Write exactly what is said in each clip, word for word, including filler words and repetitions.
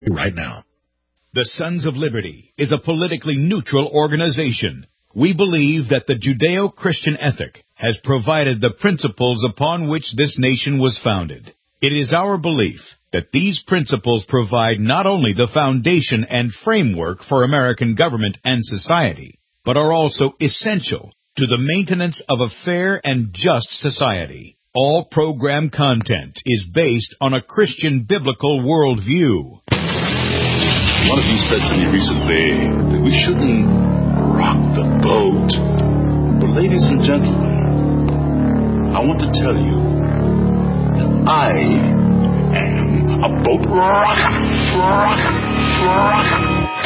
Right now. The Sons of Liberty is a politically neutral organization. We believe that the Judeo-Christian ethic has provided the principles upon which this nation was founded. It is our belief that these principles provide not only the foundation and framework for American government and society, but are also essential to the maintenance of a fair and just society. All program content is based on a Christian biblical worldview. One of you said to me recently that we shouldn't rock the boat. But ladies and gentlemen, I want to tell you that I am a boat rocker. Rocker. Rocker.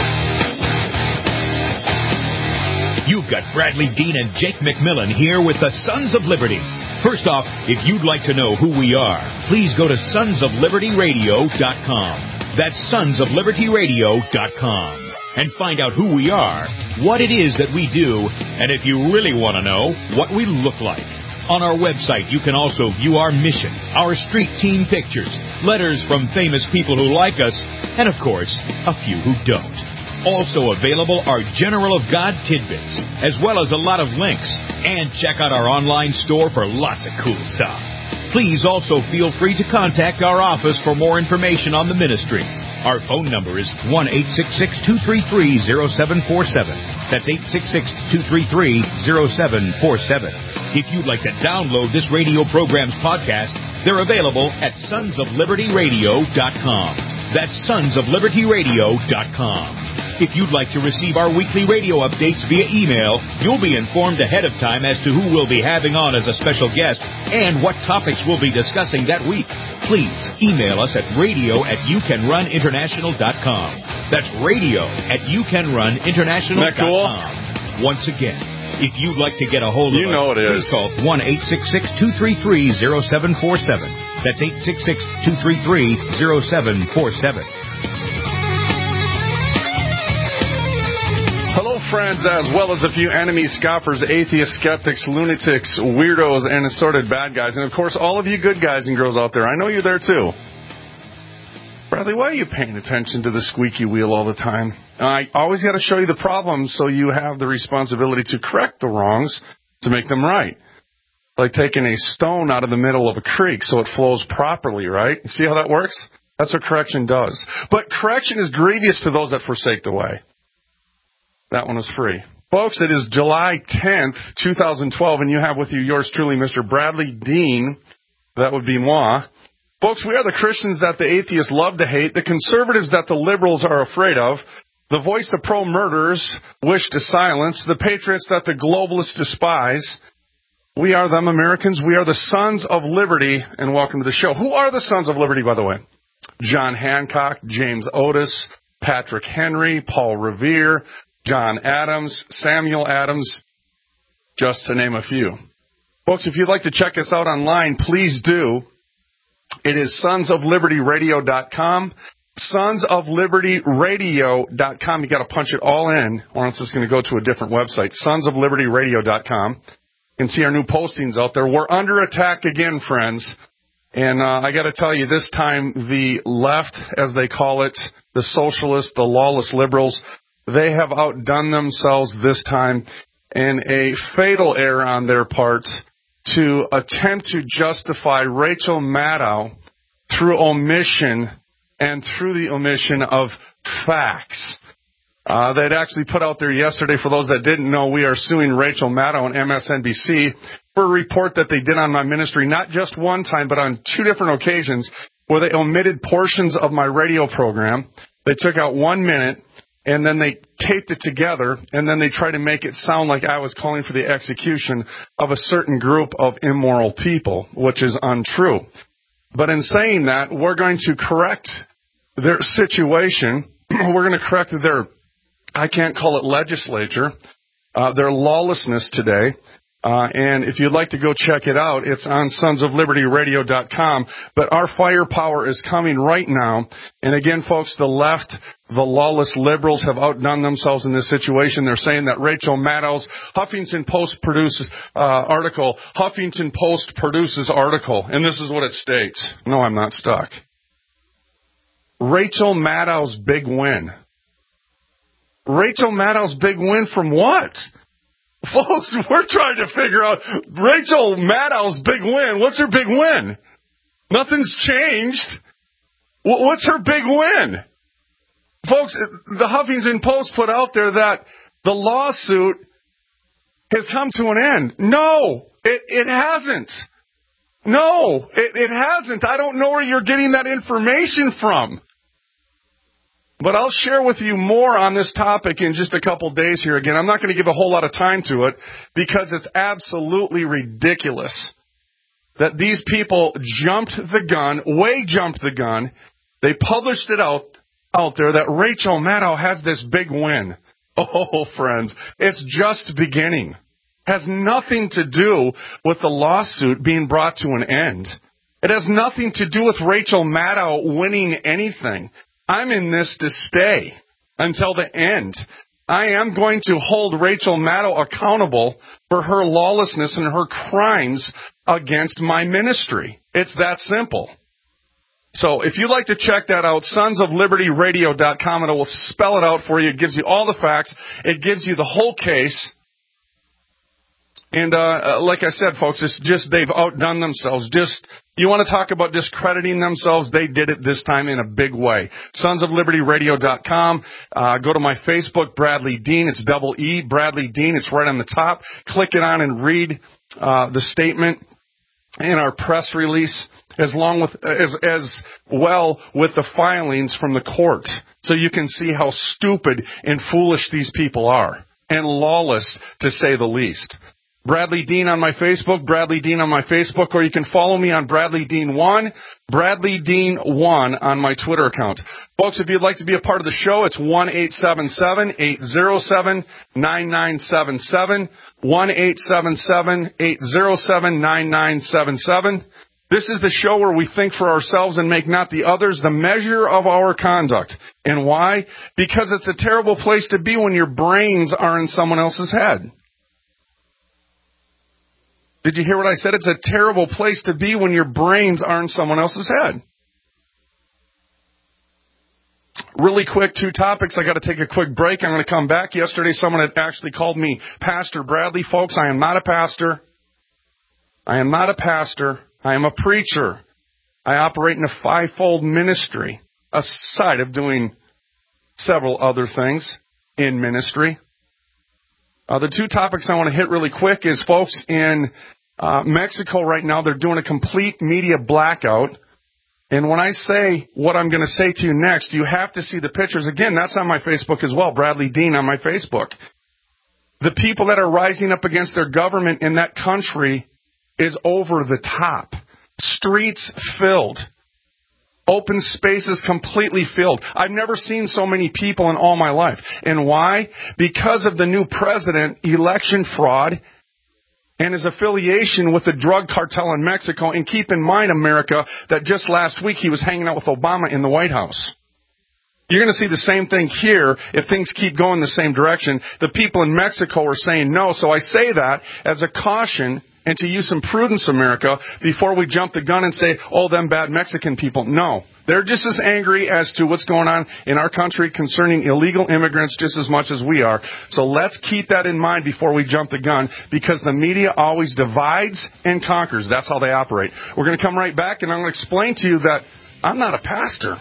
You've got Bradley Dean and Jake McMillan here with the Sons of Liberty. First off, if you'd like to know who we are, please go to sons of liberty radio dot com. That's sons of liberty radio dot com. And find out who we are, what it is that we do, and if you really want to know, what we look like. On our website, you can also view our mission, our street team pictures, letters from famous people who like us, and of course, a few who don't. Also available are General of God tidbits, as well as a lot of links. And check out our online store for lots of cool stuff. Please also feel free to contact our office for more information on the ministry. Our phone number is one eight six six, two three three, zero seven four seven. That's eight six six, two three three, zero seven four seven. If you'd like to download this radio program's podcast, they're available at sons of liberty radio dot com. That's sons of liberty radio dot com. If you'd like to receive our weekly radio updates via email, you'll be informed ahead of time as to who we'll be having on as a special guest and what topics we'll be discussing that week. Please email us at radio at you can run international dot com. That's radio at you can run international dot com. Cool? Once again, if you'd like to get a hold of you us, know it please is. call one eight six six, two three three, zero seven four seven. That's eight six six, two three three, zero seven four seven. Hello, friends, as well as a few enemies, scoffers, atheists, skeptics, lunatics, weirdos, and assorted bad guys. And, of course, all of you good guys and girls out there. I know you're there, too. Bradley, why are you paying attention to the squeaky wheel all the time? I always got to show you the problems so you have the responsibility to correct the wrongs to make them right. Like taking a stone out of the middle of a creek so it flows properly, right? You see how that works? That's what correction does. But correction is grievous to those that forsake the way. That one is free. Folks, it is July tenth, twenty twelve, and you have with you yours truly, Mister Bradley Dean. That would be moi. Folks, we are the Christians that the atheists love to hate, the conservatives that the liberals are afraid of, the voice the pro-murderers wish to silence, the patriots that the globalists despise. We are them Americans. We are the Sons of Liberty, and welcome to the show. Who are the Sons of Liberty, by the way? John Hancock, James Otis, Patrick Henry, Paul Revere, John Adams, Samuel Adams, just to name a few. Folks, if you'd like to check us out online, please do. It is sons of liberty radio dot com. sons of liberty radio dot com. You got to punch it all in, or else it's going to go to a different website. sons of liberty radio dot com. You can see our new postings out there. We're under attack again, friends. And uh, I got to tell you, this time the left, as they call it, the socialists, the lawless liberals, they have outdone themselves this time in a fatal error on their part to attempt to justify Rachel Maddow through omission and through the omission of facts. Uh, they'd actually put out there yesterday, for those that didn't know, we are suing Rachel Maddow and M S N B C for a report that they did on my ministry, not just one time, but on two different occasions, where they omitted portions of my radio program. They took out one minute, and then they taped it together, and then they tried to make it sound like I was calling for the execution of a certain group of immoral people, which is untrue. But in saying that, we're going to correct their situation. We're going to correct their, I can't call it legislature, uh, their lawlessness today. Uh, and if you'd like to go check it out, it's on sons of liberty radio dot com. But our firepower is coming right now. And again, folks, the left, the lawless liberals have outdone themselves in this situation. They're saying that Rachel Maddow's Huffington Post produces uh, article, Huffington Post produces article, and this is what it states. No, I'm not stuck. Rachel Maddow's big win. Rachel Maddow's big win from what? Folks, we're trying to figure out Rachel Maddow's big win. What's her big win? Nothing's changed. What's her big win? Folks, the Huffington Post put out there that the lawsuit has come to an end. No, it, it hasn't. No, it, it hasn't. I don't know where you're getting that information from. But I'll share with you more on this topic in just a couple days here. Again, I'm not going to give a whole lot of time to it because it's absolutely ridiculous that these people jumped the gun, way jumped the gun. They published it out, out there that Rachel Maddow has this big win. Oh, friends, it's just beginning. Has nothing to do with the lawsuit being brought to an end. It has nothing to do with Rachel Maddow winning anything. I'm in this to stay until the end. I am going to hold Rachel Maddow accountable for her lawlessness and her crimes against my ministry. It's that simple. So if you'd like to check that out, sons of liberty radio dot com, and it will spell it out for you. It gives you all the facts. It gives you the whole case. And uh, like I said, folks, it's just they've outdone themselves. Just you want to talk about discrediting themselves? They did it this time in a big way. sons of liberty radio dot com. Uh, go to my Facebook, Bradley Dean. It's double E, Bradley Dean. It's right on the top. Click it on and read uh, the statement in our press release, as long with as as well with the filings from the court, so you can see how stupid and foolish these people are, and lawless to say the least. Bradley Dean on my Facebook, Bradley Dean on my Facebook, or you can follow me on Bradley Dean one, Bradley Dean one on my Twitter account. Folks, if you'd like to be a part of the show, it's one eight seven seven, eight zero seven, nine nine seven seven, one eight seven seven, eight zero seven, nine nine seven seven. This is the show where we think for ourselves and make not the others the measure of our conduct. And why? Because it's a terrible place to be when your brains are in someone else's head. Did you hear what I said? It's a terrible place to be when your brains are in someone else's head. Really quick, two topics. I got to take a quick break. I'm going to come back. Yesterday, someone had actually called me Pastor Bradley. Folks, I am not a pastor. I am not a pastor. I am a preacher. I operate in a fivefold ministry, aside of doing several other things in ministry. Uh, the two topics I want to hit really quick is, folks, in uh, Mexico right now, they're doing a complete media blackout. And when I say what I'm going to say to you next, you have to see the pictures. Again, that's on my Facebook as well, Bradley Dean on my Facebook. The people that are rising up against their government in that country is over the top. Streets filled. Open spaces completely filled. I've never seen so many people in all my life. And why? Because of the new president, election fraud, and his affiliation with the drug cartel in Mexico. And keep in mind, America, that just last week he was hanging out with Obama in the White House. You're going to see the same thing here if things keep going the same direction. The people in Mexico are saying no. So I say that as a caution and to use some prudence, America, before we jump the gun and say, oh, them bad Mexican people. No. They're just as angry as to what's going on in our country concerning illegal immigrants just as much as we are. So let's keep that in mind before we jump the gun, because the media always divides and conquers. That's how they operate. We're going to come right back, and I'm going to explain to you that I'm not a pastor.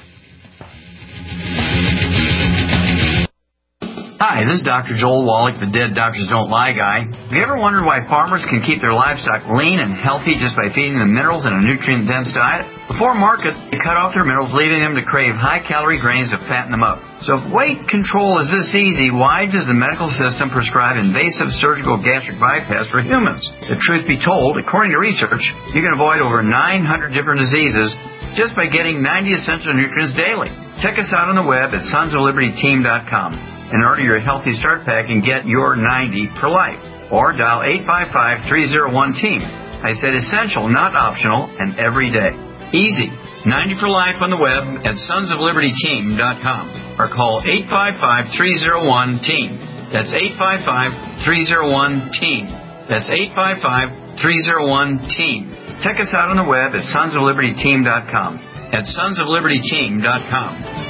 Hi, this is Doctor Joel Wallach, the Dead Doctors Don't Lie guy. Have you ever wondered why farmers can keep their livestock lean and healthy just by feeding them minerals in a nutrient-dense diet? Before market, they cut off their minerals, leaving them to crave high-calorie grains to fatten them up. So if weight control is this easy, why does the medical system prescribe invasive surgical gastric bypass for humans? The truth be told, according to research, you can avoid over nine hundred different diseases just by getting ninety essential nutrients daily. Check us out on the web at sons of liberty team dot com. And order your Healthy Start Pack and get your ninety for life. Or dial eight five five, three oh one, team. I said essential, not optional, and every day. Easy. ninety for life on the web at sons of liberty team dot com. Or call eight five five, three oh one, team. That's eight five five, three oh one, team. That's eight five five, three oh one, team. Check us out on the web at sons of liberty team dot com. At sons of liberty team dot com.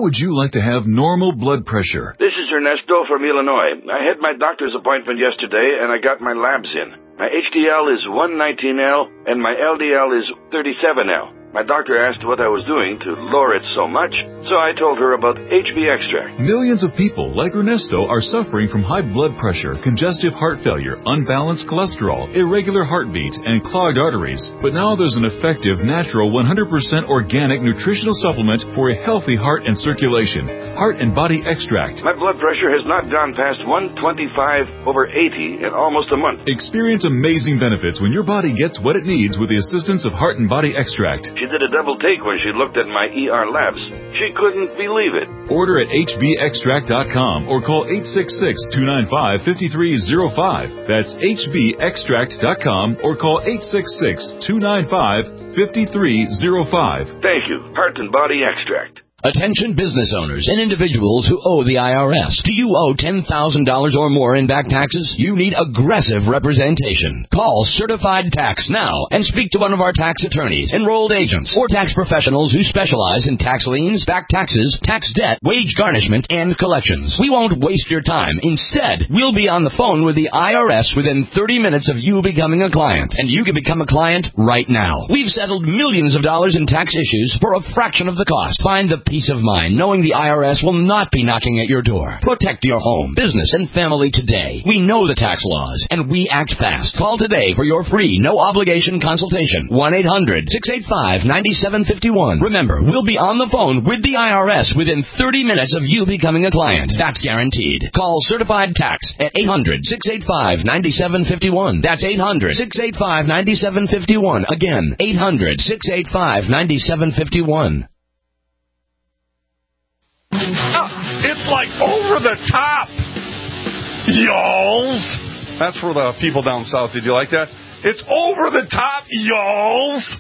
How would you like to have normal blood pressure? This is Ernesto from Illinois. I had my doctor's appointment yesterday, and I got my labs in. My H D L is one nineteen L, and my L D L is thirty-seven L. My doctor asked what I was doing to lower it so much, so I told her about H B Extract. Millions of people like Ernesto are suffering from high blood pressure, congestive heart failure, unbalanced cholesterol, irregular heartbeat, and clogged arteries. But now there's an effective, natural, one hundred percent organic nutritional supplement for a healthy heart and circulation. Heart and Body Extract. My blood pressure has not gone past one twenty-five over eighty in almost a month. Experience amazing benefits when your body gets what it needs with the assistance of Heart and Body Extract. She did a double take when she looked at my E R labs. She couldn't believe it. Order at H B extract dot com or call eight six six, two nine five, five three zero five. That's H B extract dot com or call eight six six, two nine five, five three zero five. Thank you. Heart and Body Extract. Attention business owners and individuals who owe the I R S. Do you owe ten thousand dollars or more in back taxes? You need aggressive representation. Call Certified Tax now and speak to one of our tax attorneys, enrolled agents, or tax professionals who specialize in tax liens, back taxes, tax debt, wage garnishment, and collections. We won't waste your time. Instead, we'll be on the phone with the I R S within thirty minutes of you becoming a client. And you can become a client right now. We've settled millions of dollars in tax issues for a fraction of the cost. Find the peace of mind knowing the I R S will not be knocking at your door. Protect your home, business, and family today. We know the tax laws, and we act fast. Call today for your free, no-obligation consultation. one eight hundred, six eight five, nine seven five one. Remember, we'll be on the phone with the I R S within thirty minutes of you becoming a client. That's guaranteed. Call Certified Tax at eight hundred, six eight five, nine seven five one. That's eight hundred, six eight five, nine seven five one. Again, eight hundred, six eight five, nine seven five one. Oh, it's like over the top, y'alls. That's for the people down south. Did you like that? It's over the top, y'alls.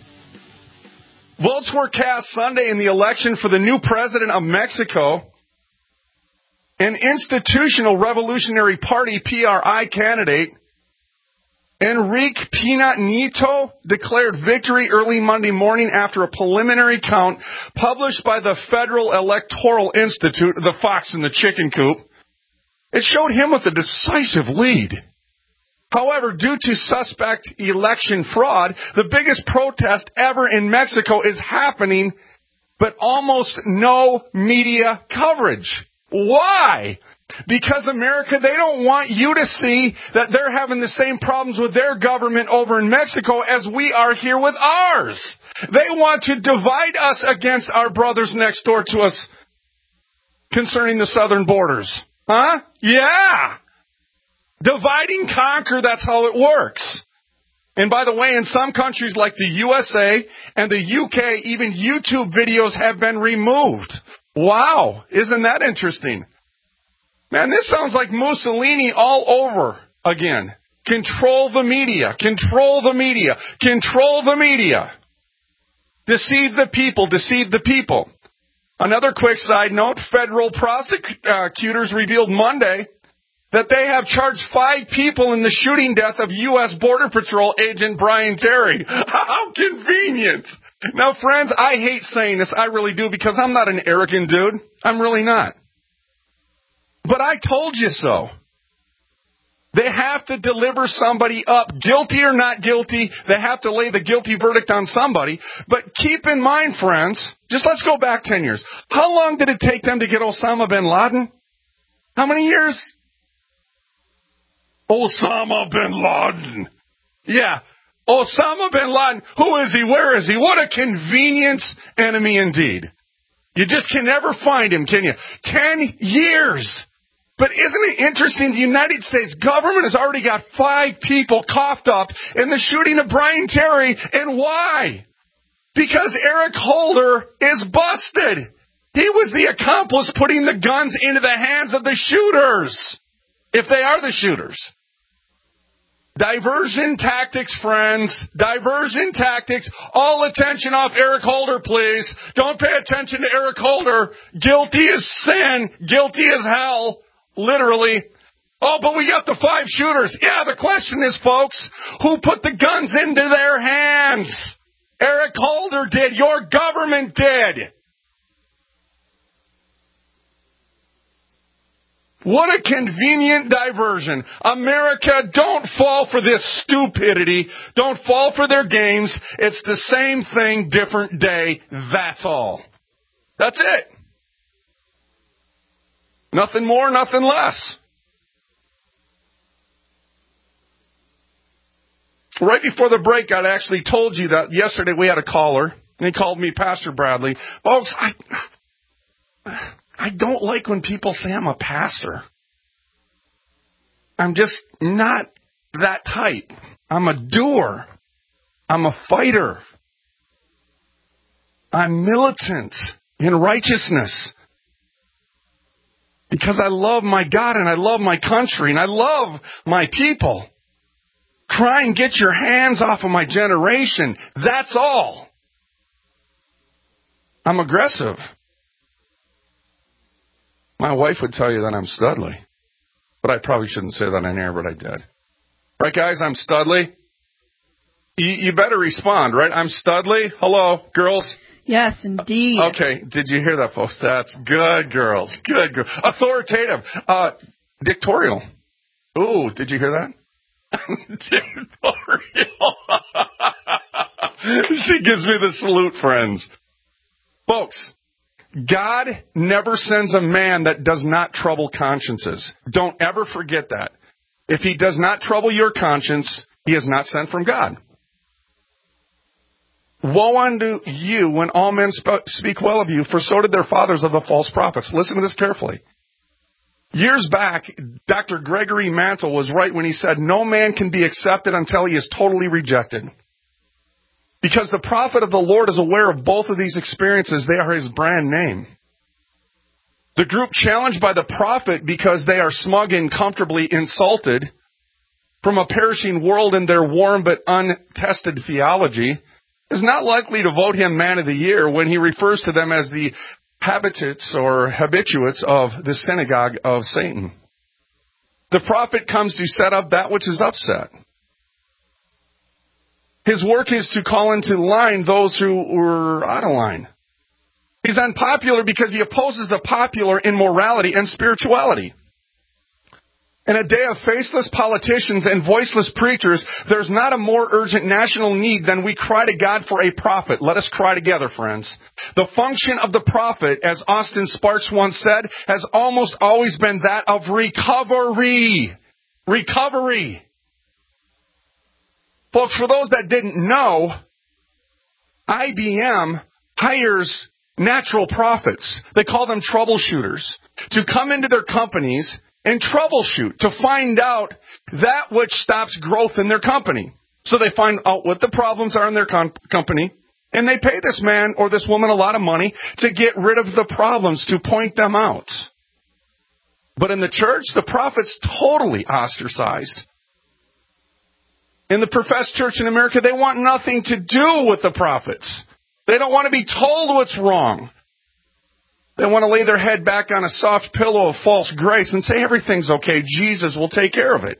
Votes were cast Sunday in the election for the new president of Mexico. An institutional Revolutionary Party, P R I, candidate, Enrique Pena Nieto, declared victory early Monday morning after a preliminary count published by the Federal Electoral Institute, the fox in the chicken coop. It showed him with a decisive lead. However, due to suspect election fraud, the biggest protest ever in Mexico is happening, but almost no media coverage. Why? Because America, they don't want you to see that they're having the same problems with their government over in Mexico as we are here with ours. They want to divide us against our brothers next door to us concerning the southern borders. Huh? Yeah. Divide and conquer, that's how it works. And by the way, in some countries like the U S A and the U K, even YouTube videos have been removed. Wow. Isn't that interesting? Man, this sounds like Mussolini all over again. Control the media. Control the media. Control the media. Deceive the people. Deceive the people. Another quick side note, federal prosecutors revealed Monday that they have charged five people in the shooting death of U S Border Patrol agent Brian Terry. How convenient. Now, friends, I hate saying this. I really do, because I'm not an arrogant dude. I'm really not. But I told you so. They have to deliver somebody up, guilty or not guilty. They have to lay the guilty verdict on somebody. But keep in mind, friends, just let's go back ten years. How long did it take them to get Osama bin Laden? How many years? Osama bin Laden. Yeah, Osama bin Laden. Who is he? Where is he? What a convenience enemy indeed. You just can never find him, can you? Ten years. But isn't it interesting, the United States government has already got five people coughed up in the shooting of Brian Terry. And why? Because Eric Holder is busted. He was the accomplice putting the guns into the hands of the shooters, if they are the shooters. Diversion tactics, friends. Diversion tactics. All attention off Eric Holder, please. Don't pay attention to Eric Holder. Guilty as sin. Guilty as hell. Literally. Oh, but we got the five shooters. Yeah, the question is, folks, who put the guns into their hands? Eric Holder did. Your government did. What a convenient diversion. America, don't fall for this stupidity. Don't fall for their games. It's the same thing, different day. That's all. That's it. Nothing more, nothing less. Right before the break, I actually told you that yesterday we had a caller, and he called me Pastor Bradley. Folks, I... I don't like when people say I'm a pastor. I'm just not that type. I'm a doer. I'm a fighter. I'm militant in righteousness. Because I love my God and I love my country and I love my people. Try and get your hands off of my generation. That's all. I'm aggressive. My wife would tell you that I'm studly. But I probably shouldn't say that on air, but I did. Right, guys? I'm studly. You, you better respond, right? I'm studly. Hello, girls? Yes, indeed. Okay. Did you hear that, folks? That's good, girls. Good, girls. Authoritative. Uh, dictatorial. Ooh, did you hear that? Dictatorial. She gives me the salute, friends. Folks. God never sends a man that does not trouble consciences. Don't ever forget that. If he does not trouble your conscience, he is not sent from God. Woe unto you when all men sp- speak well of you, for so did their fathers of the false prophets. Listen to this carefully. Years back, Doctor Gregory Mantle was right when he said, no man can be accepted until he is totally rejected. Because the prophet of the Lord is aware of both of these experiences. They are his brand name. The group challenged by the prophet because they are smug and comfortably insulted from a perishing world in their warm but untested theology is not likely to vote him man of the year when he refers to them as the habituates or habituates of the synagogue of Satan. The prophet comes to set up that which is upset. His work is to call into line those who were out of line. He's unpopular because he opposes the popular in morality and spirituality. In a day of faceless politicians and voiceless preachers, there's not a more urgent national need than we cry to God for a prophet. Let us cry together, friends. The function of the prophet, as Austin Sparks once said, has almost always been that of recovery. Recovery. Folks, for those that didn't know, I B M hires natural prophets. They call them troubleshooters to come into their companies and troubleshoot to find out that which stops growth in their company. So they find out what the problems are in their com- company, and they pay this man or this woman a lot of money to get rid of the problems, to point them out. But in the church, the prophet's totally ostracized. In the professed church in America, they want nothing to do with the prophets. They don't want to be told what's wrong. They want to lay their head back on a soft pillow of false grace and say everything's okay. Jesus will take care of it.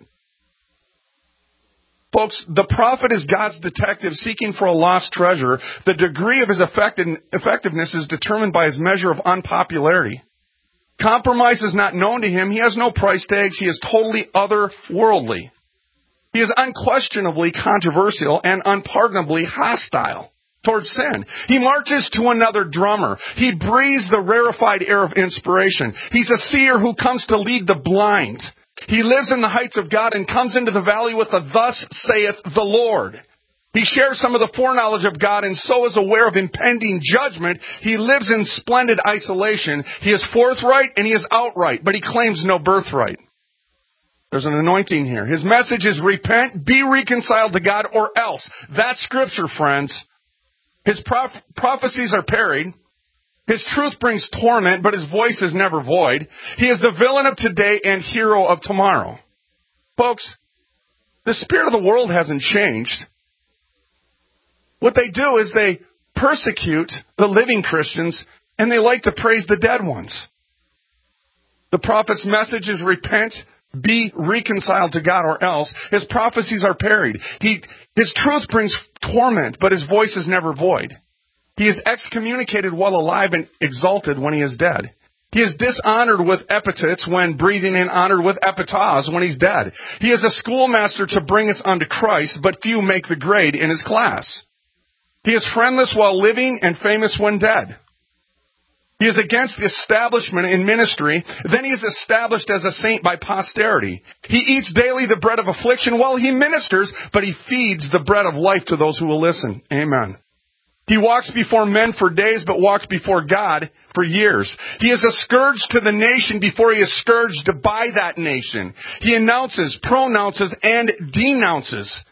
Folks, the prophet is God's detective seeking for a lost treasure. The degree of his effectiveness is determined by his measure of unpopularity. Compromise is not known to him. He has no price tags. He is totally otherworldly. He is unquestionably controversial and unpardonably hostile towards sin. He marches to another drummer. He breathes the rarefied air of inspiration. He's a seer who comes to lead the blind. He lives in the heights of God and comes into the valley with a thus saith the Lord. He shares some of the foreknowledge of God and so is aware of impending judgment. He lives in splendid isolation. He is forthright and he is outright, but he claims no birthright. There's an anointing here. His message is repent, be reconciled to God, or else. That's Scripture, friends. His prof- prophecies are parried. His truth brings torment, but his voice is never void. He is the villain of today and hero of tomorrow. Folks, the spirit of the world hasn't changed. What they do is they persecute the living Christians, and they like to praise the dead ones. The prophet's message is repent, be reconciled to God, or else. His prophecies are parried. He, his truth brings torment, but his voice is never void. He is excommunicated while alive and exalted when he is dead. He is dishonored with epithets when breathing in, honored with epitaphs when he's dead. He is a schoolmaster to bring us unto Christ, but few make the grade in his class. He is friendless while living and famous when dead. He is against the establishment in ministry. Then he is established as a saint by posterity. He eats daily the bread of affliction while he ministers, but he feeds the bread of life to those who will listen. Amen. He walks before men for days, but walks before God for years. He is a scourge to the nation before he is scourged by that nation. He announces, pronounces, and denounces.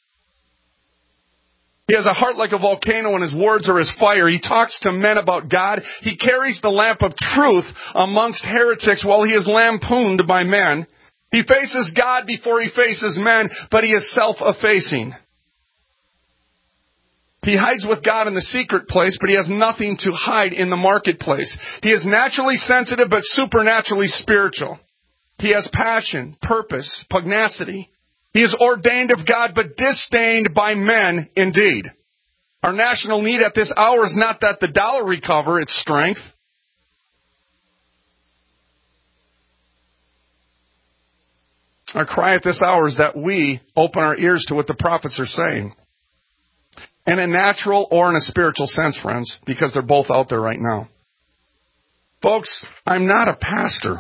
He has a heart like a volcano, and his words are as fire. He talks to men about God. He carries the lamp of truth amongst heretics while he is lampooned by men. He faces God before he faces men, but he is self-effacing. He hides with God in the secret place, but he has nothing to hide in the marketplace. He is naturally sensitive, but supernaturally spiritual. He has passion, purpose, pugnacity. He is ordained of God, but disdained by men indeed. Our national need at this hour is not that the dollar recover its strength. Our cry at this hour is that we open our ears to what the prophets are saying. In a natural or in a spiritual sense, friends, because they're both out there right now. Folks, I'm not a pastor.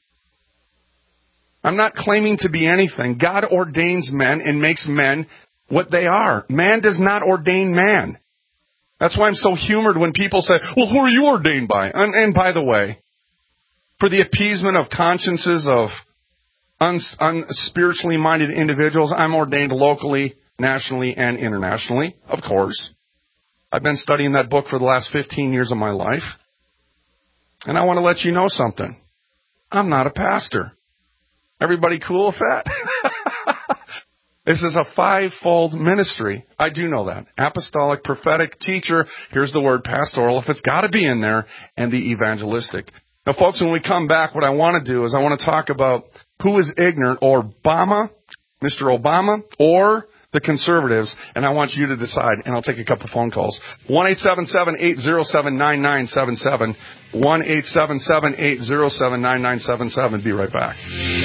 I'm not claiming to be anything. God ordains men and makes men what they are. Man does not ordain man. That's why I'm so humored when people say, well, who are you ordained by? And, and by the way, for the appeasement of consciences of unspiritually minded individuals, I'm ordained locally, nationally, and internationally, of course. I've been studying that book for the last fifteen years of my life. And I want to let you know something. I'm not a pastor. Everybody cool with that? This is a five-fold ministry. I do know that. Apostolic, prophetic, teacher, here's the word pastoral, if it's got to be in there, and the evangelistic. Now, folks, when we come back, what I want to do is I want to talk about who is ignorant, or Obama, Mister Obama, or the conservatives, and I want you to decide, and I'll take a couple phone calls. one eight seven seven, eight zero seven, nine nine seven seven, one eight seven seven, eight zero seven, nine nine seven seven. Be right back.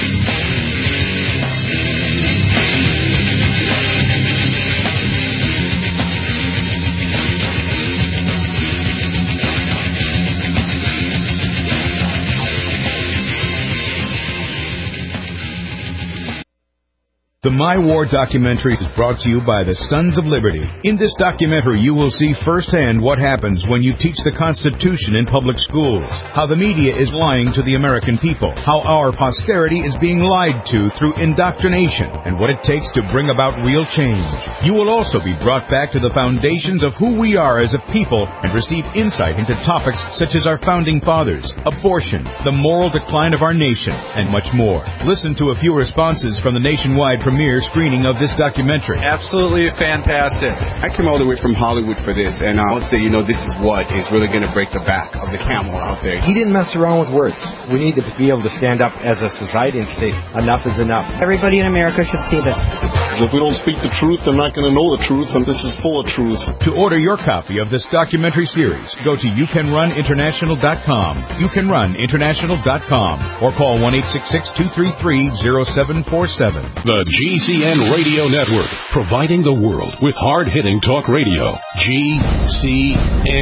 The My War documentary is brought to you by the Sons of Liberty. In this documentary, you will see firsthand what happens when you teach the Constitution in public schools, how the media is lying to the American people, how our posterity is being lied to through indoctrination, and what it takes to bring about real change. You will also be brought back to the foundations of who we are as a people and receive insight into topics such as our founding fathers, abortion, the moral decline of our nation, and much more. Listen to a few responses from the nationwide premiere screening of this documentary. Absolutely fantastic. I came all the way from Hollywood for this, and I would say, you know, this is what is really going to break the back of the camel out there. He didn't mess around with words. We need to be able to stand up as a society and say, enough is enough. Everybody in America should see this. If we don't speak the truth, they're not going to know the truth, and this is full of truth. To order your copy of this documentary series, go to you can run international dot com, you can run international dot com, or call one eight six six, two three three, zero seven four seven. The G C N Radio Network, providing the world with hard-hitting talk radio. G C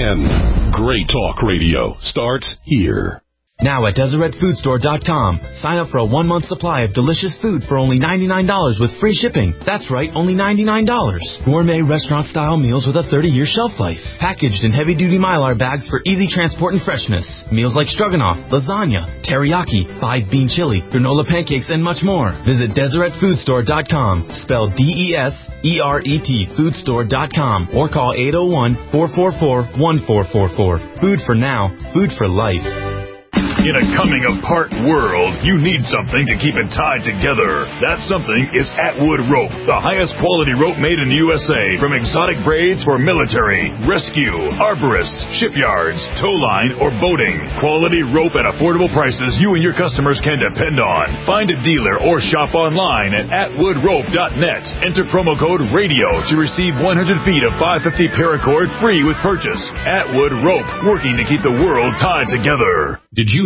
N. Great talk radio starts here. Now at Deseret Food Store dot com, sign up for a one-month supply of delicious food for only ninety-nine dollars with free shipping. That's right, only ninety-nine dollars. Gourmet restaurant-style meals with a thirty-year shelf life. Packaged in heavy-duty Mylar bags for easy transport and freshness. Meals like stroganoff, lasagna, teriyaki, five-bean chili, granola pancakes, and much more. Visit Deseret Food Store dot com, spelled D E S E R E T, food store dot com, or call eight oh one, four four four, one four four four. Food for now, food for life. In a coming-apart world, you need something to keep it tied together. That something is Atwood Rope, the highest quality rope made in the U S A, from exotic braids for military, rescue, arborists, shipyards, tow line, or boating. Quality rope at affordable prices you and your customers can depend on. Find a dealer or shop online at atwood rope dot net. Enter promo code RADIO to receive one hundred feet of five fifty paracord free with purchase. Atwood Rope, working to keep the world tied together. Did you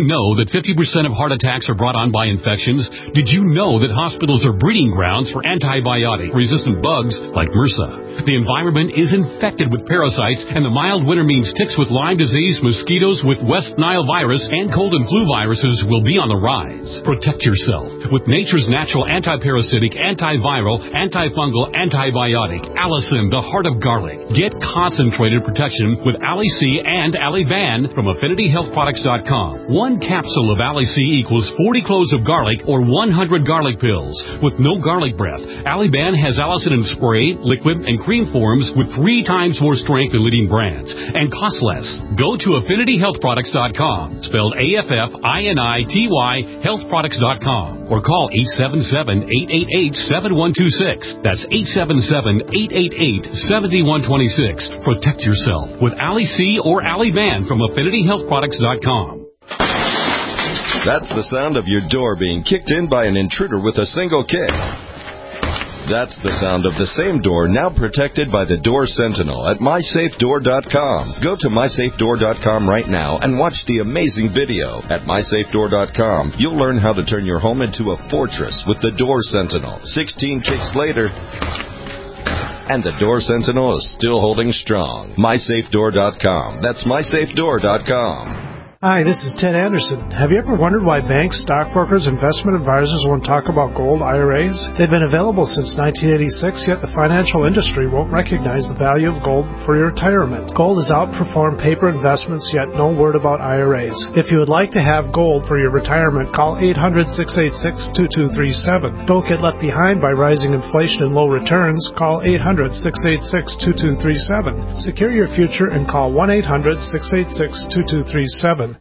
you know that fifty percent of heart attacks are brought on by infections? Did you know that hospitals are breeding grounds for antibiotic-resistant bugs like MRSA? The environment is infected with parasites, and the mild winter means ticks with Lyme disease, mosquitoes with West Nile virus, and cold and flu viruses will be on the rise. Protect yourself with nature's natural anti-parasitic, antiviral, antifungal, antibiotic, Allison, the heart of garlic. Get concentrated protection with Ali C and Ali Van from Affinity Health Products dot com. One capsule of Ali C equals forty cloves of garlic or one hundred garlic pills. With no garlic breath, Ali Van has Allison in spray, liquid, and cream forms with three times more strength than leading brands and costs less. Go to Affinity Health Products dot com, spelled A F F I N I T Y Health Products dot com, or call eight seven seven, eight eight eight, seven one two six. That's eight seven seven, eight eight eight, seven one two six. Protect yourself with Ali C or Ali Van from Affinity Health Products dot com. That's the sound of your door being kicked in by an intruder with a single kick. That's the sound of the same door now protected by the Door Sentinel at my safe door dot com. Go to my safe door dot com right now and watch the amazing video. At my safe door dot com, you'll learn how to turn your home into a fortress with the Door Sentinel. sixteen kicks later, and the Door Sentinel is still holding strong. my safe door dot com. That's my safe door dot com. Hi, this is Ted Anderson. Have you ever wondered why banks, stockbrokers, investment advisors won't talk about gold I R As? They've been available since nineteen eighty-six, yet the financial industry won't recognize the value of gold for your retirement. Gold has outperformed paper investments, yet no word about I R As. If you would like to have gold for your retirement, call eight hundred, six eight six, two two three seven. Don't get left behind by rising inflation and low returns. Call eight hundred, six eight six, two two three seven. Secure your future and call one eight hundred, six eight six, two two three seven.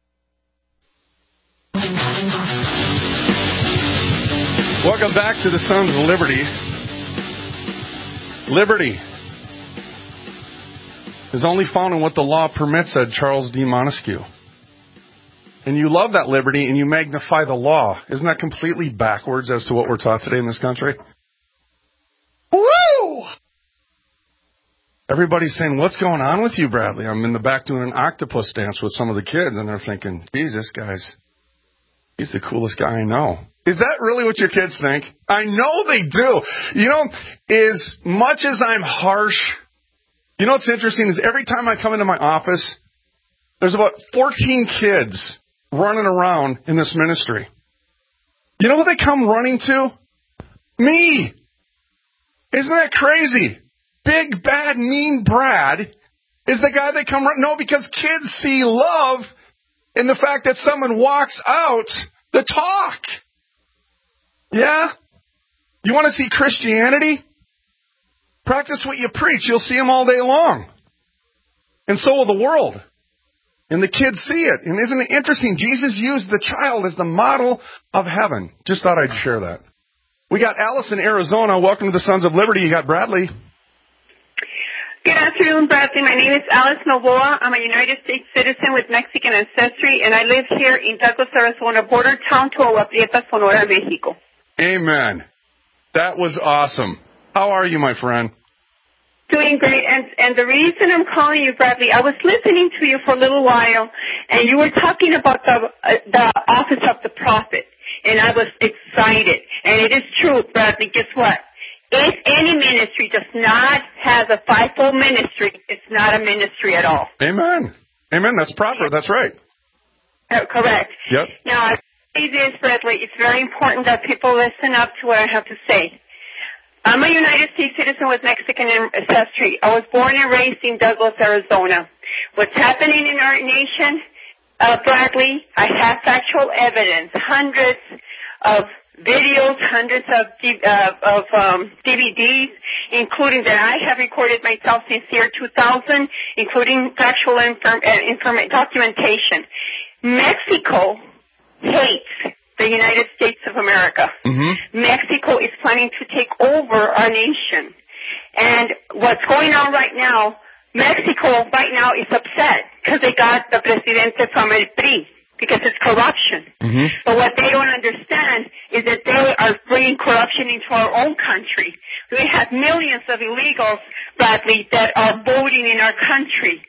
Welcome back to the Sons of Liberty. Liberty is only found in what the law permits, said Charles D. Montesquieu. And you love that liberty and you magnify the law. Isn't that completely backwards as to what we're taught today in this country? Woo! Everybody's saying, what's going on with you, Bradley? I'm in the back doing an octopus dance with some of the kids, and they're thinking, Jesus, guys, he's the coolest guy I know. Is that really what your kids think? I know they do. You know, as much as I'm harsh, you know what's interesting is every time I come into my office, there's about fourteen kids running around in this ministry. You know who they come running to? Me. Isn't that crazy? Big, bad, mean Brad is the guy they come running. No, because kids see love in the fact that someone walks out the talk. Yeah? You want to see Christianity? Practice what you preach. You'll see them all day long. And so will the world. And the kids see it. And isn't it interesting? Jesus used the child as the model of heaven. Just thought I'd share that. We got Alice in Arizona. Welcome to the Sons of Liberty. You got Bradley. Good afternoon, Bradley. My name is Alice Novoa. I'm a United States citizen with Mexican ancestry, and I live here in Douglas, Arizona, border town to Agua Prieta, Sonora, Mexico. Amen. That was awesome. How are you, my friend? Doing great. And, and the reason I'm calling you, Bradley, I was listening to you for a little while, and you were talking about the, uh, the office of the prophet, and I was excited. And it is true, Bradley. Guess what? If any ministry does not have a fivefold ministry, it's not a ministry at all. Amen. Amen. That's proper. That's right. Uh, correct. Yep. Now, I say this, Bradley, it's very important that people listen up to what I have to say. I'm a United States citizen with Mexican ancestry. I was born and raised in Douglas, Arizona. What's happening in our nation, uh, Bradley, I have factual evidence, hundreds of videos, hundreds of uh, of um, D V Ds, including that I have recorded myself since year two thousand, including factual inform- uh, inform- documentation. Mexico hates the United States of America. Mm-hmm. Mexico is planning to take over our nation. And what's going on right now, Mexico right now is upset because they got the presidente from el P R I. Because it's corruption. Mm-hmm. But what they don't understand is that they are bringing corruption into our own country. We have millions of illegals, Bradley, that are voting in our country.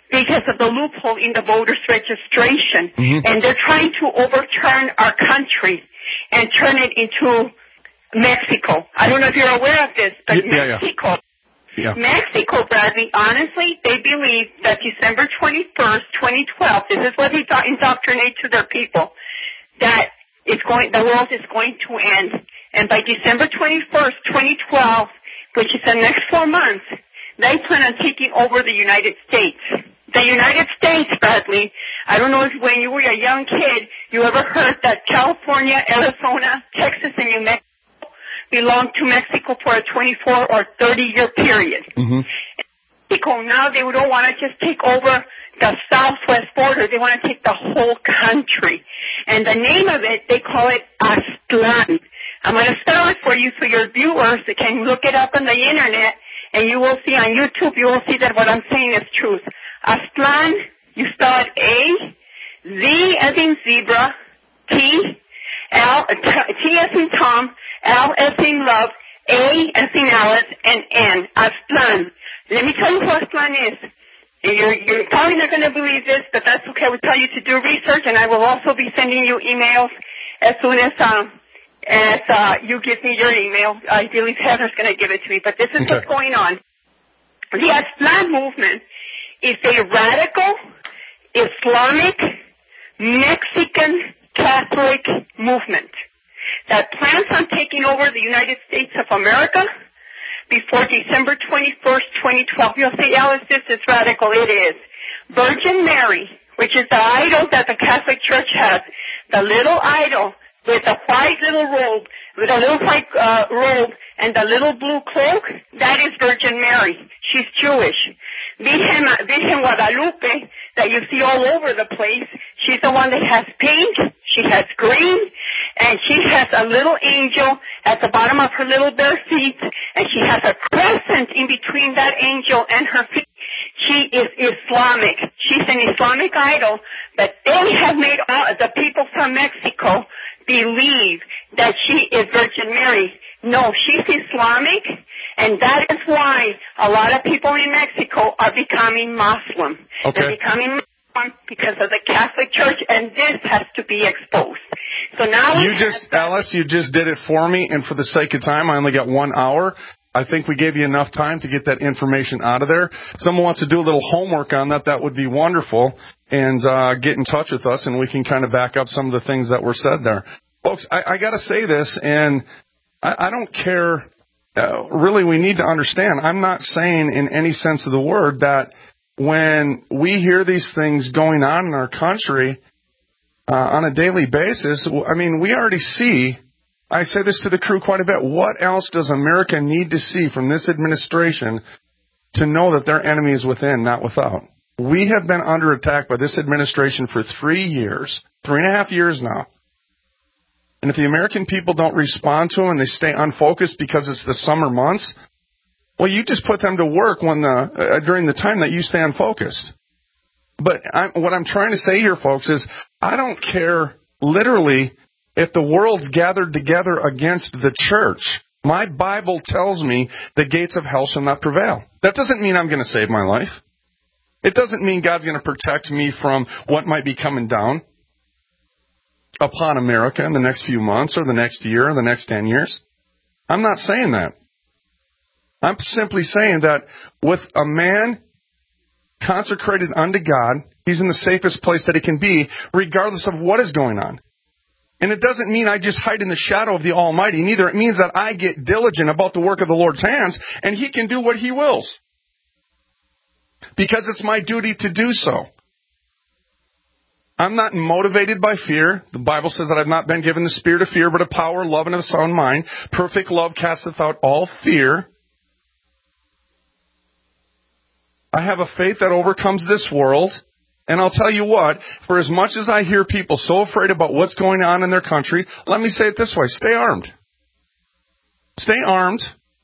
because of the loophole in the voters' registration. Mm-hmm. And they're trying to overturn our country and turn it into Mexico. I don't know if you're aware of this, but yeah, Mexico. Yeah. Mexico, Bradley, honestly, they believe that December twenty-first, twenty twelve, this is what they indoctrinate to their people, that it's going, the world is going to end. And by December twenty-first, twenty twelve, which is the next four months, they plan on taking over the United States. The United States, Bradley, I don't know if when you were a young kid, you ever heard that California, Arizona, Texas, and New Mexico belonged to Mexico for a twenty-four or thirty year period. Mm-hmm. Mexico, now they don't want to just take over the southwest border. They want to take the whole country. And the name of it, they call it Aztlan. I'm going to spell it for you so your viewers can look it up on the internet, and you will see on YouTube, you will see that what I'm saying is truth. Aztlan, you spell it A, Z as in zebra, T, L, T as in Tom, L as in love, A as in Alice, and N, Aztlan. Let me tell you who Aztlan is. You're, you're probably not going to believe this, but that's okay. I will tell you to do research, and I will also be sending you emails as soon as um, as uh, you give me your email. I believe Heather's going to give it to me, but this is okay. what's going on. The Aztlan movement is a radical Islamic Mexican Catholic movement that plans on taking over the United States of America before December twenty-first, twenty twelve. You'll say, Alice, this is radical. It is. Virgin Mary, which is the idol that the Catholic Church has, the little idol with a white little robe, with a little white uh, robe and the little blue cloak, that is Virgin Mary. She's Jewish. Virgen, Virgen Guadalupe, that you see all over the place, she's the one that has pink, she has green, and she has a little angel at the bottom of her little bare feet, and she has a crescent in between that angel and her feet. She is Islamic. She's an Islamic idol, but they have made all the people from Mexico believe that she is Virgin Mary. No, she's Islamic, and that is why a lot of people in Mexico are becoming Muslim. Okay. They're becoming Muslim because of the Catholic Church, and this has to be exposed. So now you just, Alice, you just did it for me, and for the sake of time, I only got one hour. I think we gave you enough time to get that information out of there. If someone wants to do a little homework on that, that would be wonderful, and uh, get in touch with us, and we can kind of back up some of the things that were said there. Folks, I, I got to say this, and I, I don't care. Uh, really, we need to understand, I'm not saying in any sense of the word that when we hear these things going on in our country uh, on a daily basis, I mean, we already see, I say this to the crew quite a bit, what else does America need to see from this administration to know that their enemy is within, not without? We have been under attack by this administration for three years, three and a half years now. And if the American people don't respond to them and they stay unfocused because it's the summer months, well, you just put them to work when the uh, during the time that you stay unfocused. But I'm, what I'm trying to say here, folks, is I don't care literally if the world's gathered together against the church. My Bible tells me the gates of hell shall not prevail. That doesn't mean I'm going to save my life. It doesn't mean God's going to protect me from what might be coming down upon America in the next few months or the next year or the next ten years. I'm not saying that. I'm simply saying that with a man consecrated unto God, he's in the safest place that he can be, regardless of what is going on. And it doesn't mean I just hide in the shadow of the Almighty. Neither it means that I get diligent about the work of the Lord's hands, and he can do what he wills. Because it's my duty to do so. I'm not motivated by fear. The Bible says that I've not been given the spirit of fear, but of power, love, and of a sound mind. Perfect love casteth out all fear. I have a faith that overcomes this world. And I'll tell you what, for as much as I hear people so afraid about what's going on in their country, let me say it this way, stay armed. Stay armed.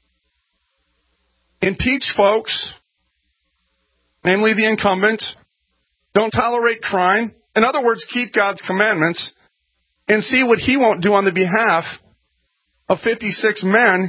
Impeach folks, namely the incumbent. Don't tolerate crime. In other words, keep God's commandments and see what he won't do on the behalf of fifty-six men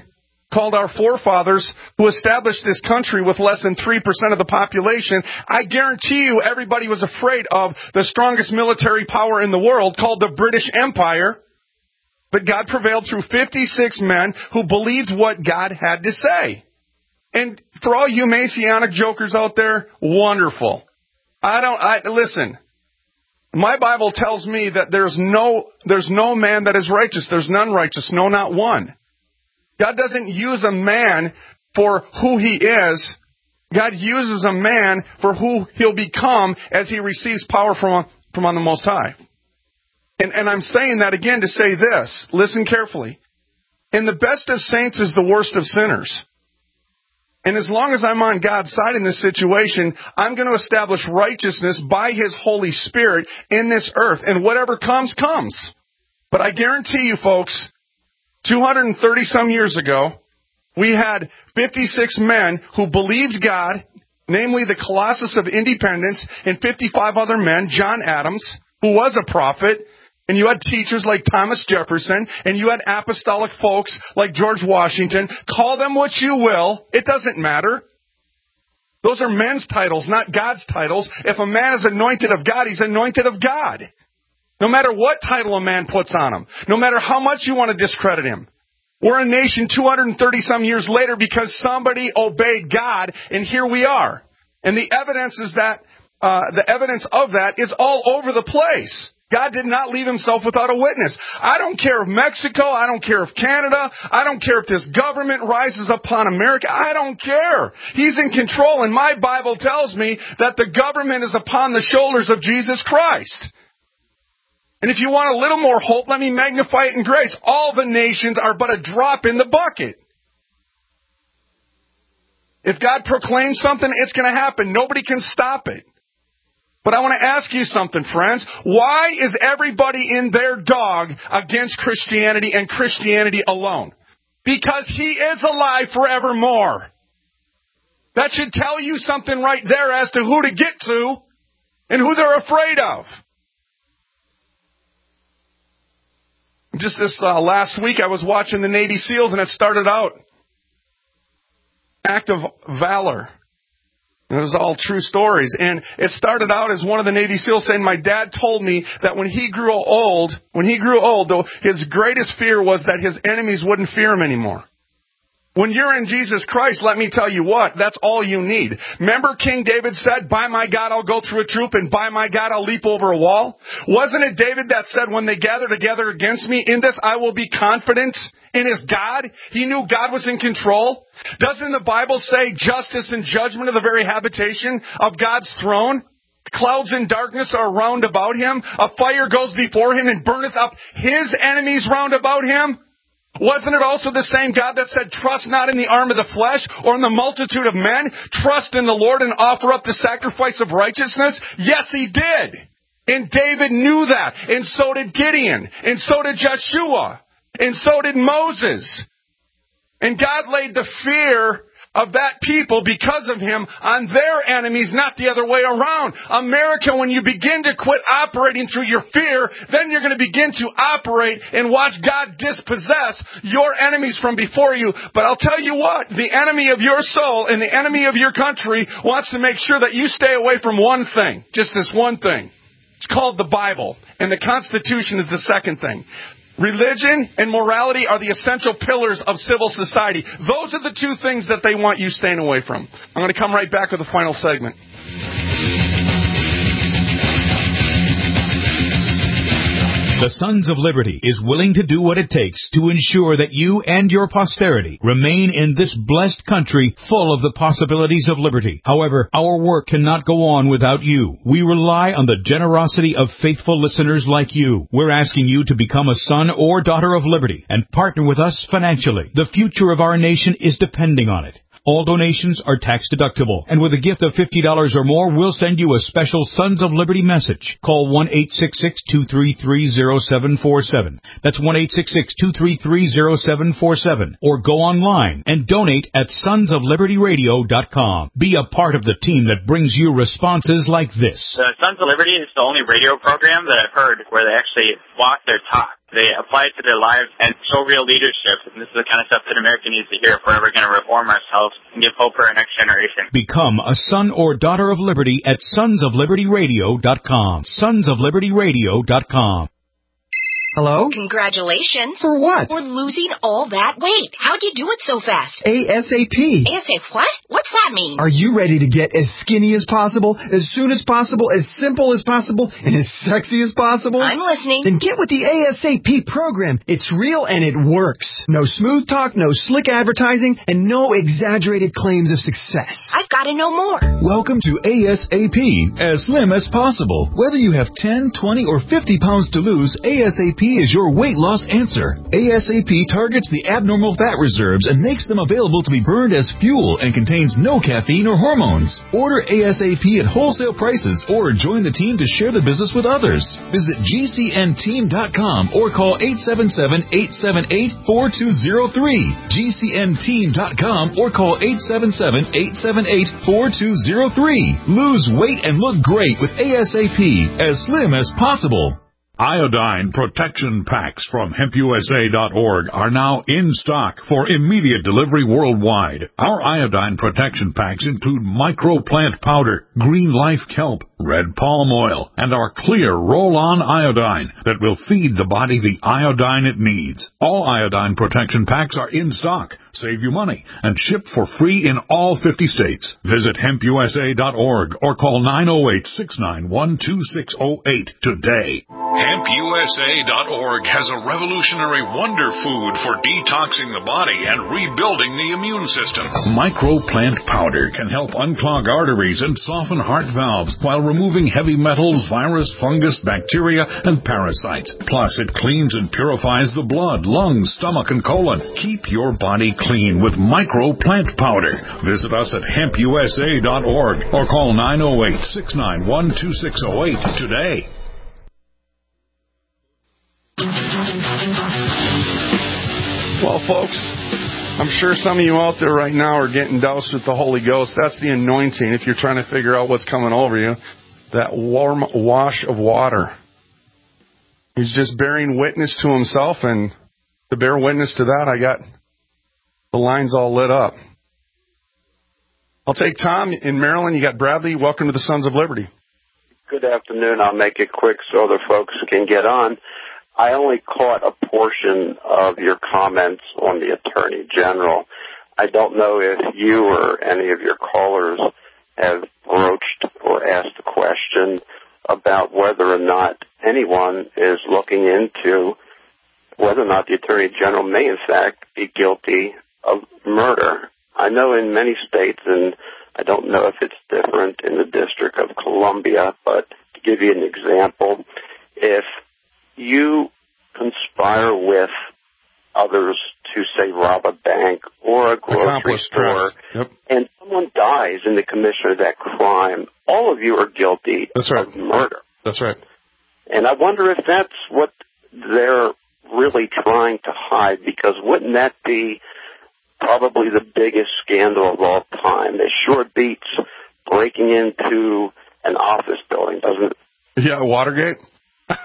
called our forefathers who established this country with less than three percent of the population. I guarantee you everybody was afraid of the strongest military power in the world called the British Empire. But God prevailed through fifty-six men who believed what God had to say. And for all you Messianic jokers out there, wonderful. I don't, I, listen, my Bible tells me that there's no, there's no man that is righteous. There's none righteous. No, not one. God doesn't use a man for who he is. God uses a man for who he'll become as he receives power from, from on the Most High. And, and I'm saying that again to say this. Listen carefully. And the best of saints is the worst of sinners. And as long as I'm on God's side in this situation, I'm going to establish righteousness by His Holy Spirit in this earth. And whatever comes, comes. But I guarantee you, folks, two hundred thirty some years ago, we had fifty-six men who believed God, namely the Colossus of Independence, and fifty-five other men, John Adams, who was a prophet. And you had teachers like Thomas Jefferson, and you had apostolic folks like George Washington. Call them what you will. It doesn't matter. Those are men's titles, not God's titles. If a man is anointed of God, he's anointed of God. No matter what title a man puts on him. No matter how much you want to discredit him. We're a nation two hundred thirty some years later because somebody obeyed God, and here we are. And the evidence is that, uh, the evidence of that is all over the place. God did not leave himself without a witness. I don't care if Mexico, I don't care if Canada, I don't care if this government rises upon America. I don't care. He's in control, and my Bible tells me that the government is upon the shoulders of Jesus Christ. And if you want a little more hope, let me magnify it in grace. All the nations are but a drop in the bucket. If God proclaims something, it's going to happen. Nobody can stop it. But I want to ask you something, friends. Why is everybody in their dog against Christianity and Christianity alone? Because He is alive forevermore. That should tell you something right there as to who to get to and who they're afraid of. Just this uh, last week, I was watching the Navy SEALs, and it started out act of valor. It was all true stories. And it started out as one of the Navy SEALs saying, my dad told me that when he grew old, when he grew old, though, his greatest fear was that his enemies wouldn't fear him anymore. When you're in Jesus Christ, let me tell you what, that's all you need. Remember King David said, by my God I'll go through a troop, and by my God I'll leap over a wall? Wasn't it David that said, when they gather together against me, in this I will be confident in his God? He knew God was in control. Doesn't the Bible say justice and judgment are the very habitation of God's throne? Clouds and darkness are round about him. A fire goes before him and burneth up his enemies round about him. Wasn't it also the same God that said, trust not in the arm of the flesh or in the multitude of men? Trust in the Lord and offer up the sacrifice of righteousness? Yes, He did. And David knew that. And so did Gideon. And so did Joshua. And so did Moses. And God laid the fear of that people because of him on their enemies, not the other way around. America, when you begin to quit operating through your fear, then you're going to begin to operate and watch God dispossess your enemies from before you. But I'll tell you what, the enemy of your soul and the enemy of your country wants to make sure that you stay away from one thing, just this one thing. It's called the Bible, and the Constitution is the second thing. Religion and morality are the essential pillars of civil society. Those are the two things that they want you staying away from. I'm going to come right back with the final segment. The Sons of Liberty is willing to do what it takes to ensure that you and your posterity remain in this blessed country full of the possibilities of liberty. However, our work cannot go on without you. We rely on the generosity of faithful listeners like you. We're asking you to become a son or daughter of liberty and partner with us financially. The future of our nation is depending on it. All donations are tax deductible, and with a gift of fifty dollars or more, we'll send you a special Sons of Liberty message. Call one eight six six, two three three, zero seven four seven. That's one eight six six, two three three, zero seven four seven. Or go online and donate at sons of liberty radio dot com. Be a part of the team that brings you responses like this. The Sons of Liberty is the only radio program that I've heard where they actually walk their talk. They apply it to their lives and show real leadership. And this is the kind of stuff that America needs to hear if we're ever going to reform ourselves and give hope for our next generation. Become a son or daughter of liberty at sons of liberty radio dot com. sons of liberty radio dot com. Hello? Congratulations. For what? For losing all that weight. How'd you do it so fast? ASAP. ASAP what? What's that mean? Are you ready to get as skinny as possible, as soon as possible, as simple as possible, and as sexy as possible? I'm listening. Then get with the ASAP program. It's real and it works. No smooth talk, no slick advertising, and no exaggerated claims of success. I've got to know more. Welcome to ASAP, as slim as possible. Whether you have ten, twenty, or fifty pounds to lose, ASAP is your weight loss answer. ASAP targets the abnormal fat reserves and makes them available to be burned as fuel and contains no caffeine or hormones. Order ASAP at wholesale prices or join the team to share the business with others. Visit G C N team dot com or call eight seven seven, eight seven eight, four two zero three. G C N team dot com or call eight seven seven, eight seven eight, four two zero three. Lose weight and look great with ASAP, as slim as possible. Iodine protection packs from hemp U S A dot org are now in stock for immediate delivery worldwide. Our iodine protection packs include microplant powder, green life kelp, red palm oil, and our clear roll-on iodine that will feed the body the iodine it needs. All iodine protection packs are in stock, save you money, and ship for free in all fifty states. Visit hemp U S A dot org or call nine oh eight, six nine one, two six oh eight today. hemp U S A dot org has a revolutionary wonder food for detoxing the body and rebuilding the immune system. Microplant powder can help unclog arteries and soften heart valves while removing heavy metals, virus, fungus, bacteria, and parasites. Plus, it cleans and purifies the blood, lungs, stomach, and colon. Keep your body clean with Microplant powder. Visit us at hemp U S A dot org or call nine oh eight, six nine one, two six oh eight today. Well, folks, I'm sure some of you out there right now are getting doused with the Holy Ghost. That's the anointing if you're trying to figure out what's coming over you. That warm wash of water. He's just bearing witness to himself, and to bear witness to that, I got the lines all lit up. I'll take Tom in Maryland. You got Bradley. Welcome to the Sons of Liberty. Good afternoon. I'll make it quick so other folks can get on. I only caught a portion of your comments on the Attorney General. I don't know if you or any of your callers have broached or asked a question about whether or not anyone is looking into whether or not the Attorney General may in fact be guilty of murder. I know in many states, and I don't know if it's different in the District of Columbia, but to give you an example, if you conspire with others to, say, rob a bank or a grocery store, yep. and someone dies in the commission of that crime, all of you are guilty That's right. of murder. That's right. And I wonder if that's what they're really trying to hide, because wouldn't that be probably the biggest scandal of all time? It sure beats breaking into an office building, doesn't it? Yeah, Watergate? Is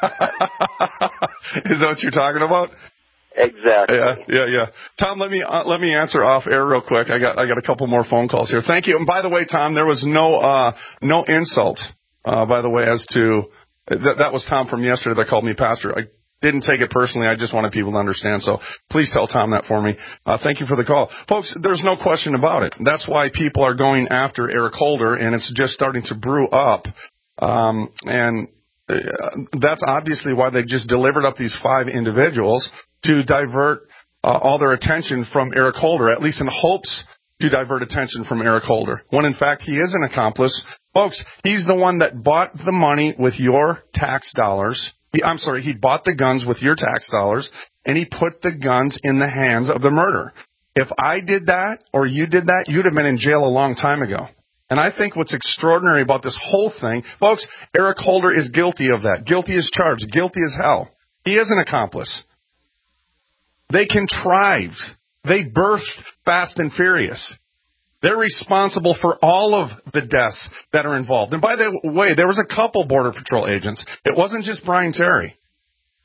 that what you're talking about? Exactly. Yeah, yeah, yeah. Tom, let me uh, let me answer off air real quick. I got I got a couple more phone calls here. Thank you. And by the way, Tom, there was no uh, no insult. Uh, by the way, as to that that was Tom from yesterday that called me pastor. I didn't take it personally. I just wanted people to understand. So please tell Tom that for me. Uh, thank you for the call, folks. There's no question about it. That's why people are going after Eric Holder, and it's just starting to brew up. Um, and that's obviously why they just delivered up these five individuals to divert uh, all their attention from Eric Holder, at least in hopes to divert attention from Eric Holder, when in fact he is an accomplice. Folks, he's the one that bought the money with your tax dollars. He, I'm sorry, he bought the guns with your tax dollars, and he put the guns in the hands of the murderer. If I did that or you did that, you'd have been in jail a long time ago. And I think what's extraordinary about this whole thing, folks, Eric Holder is guilty of that. Guilty as charged. Guilty as hell. He is an accomplice. They contrived. They birthed Fast and Furious. They're responsible for all of the deaths that are involved. And by the way, there was a couple Border Patrol agents. It wasn't just Brian Terry.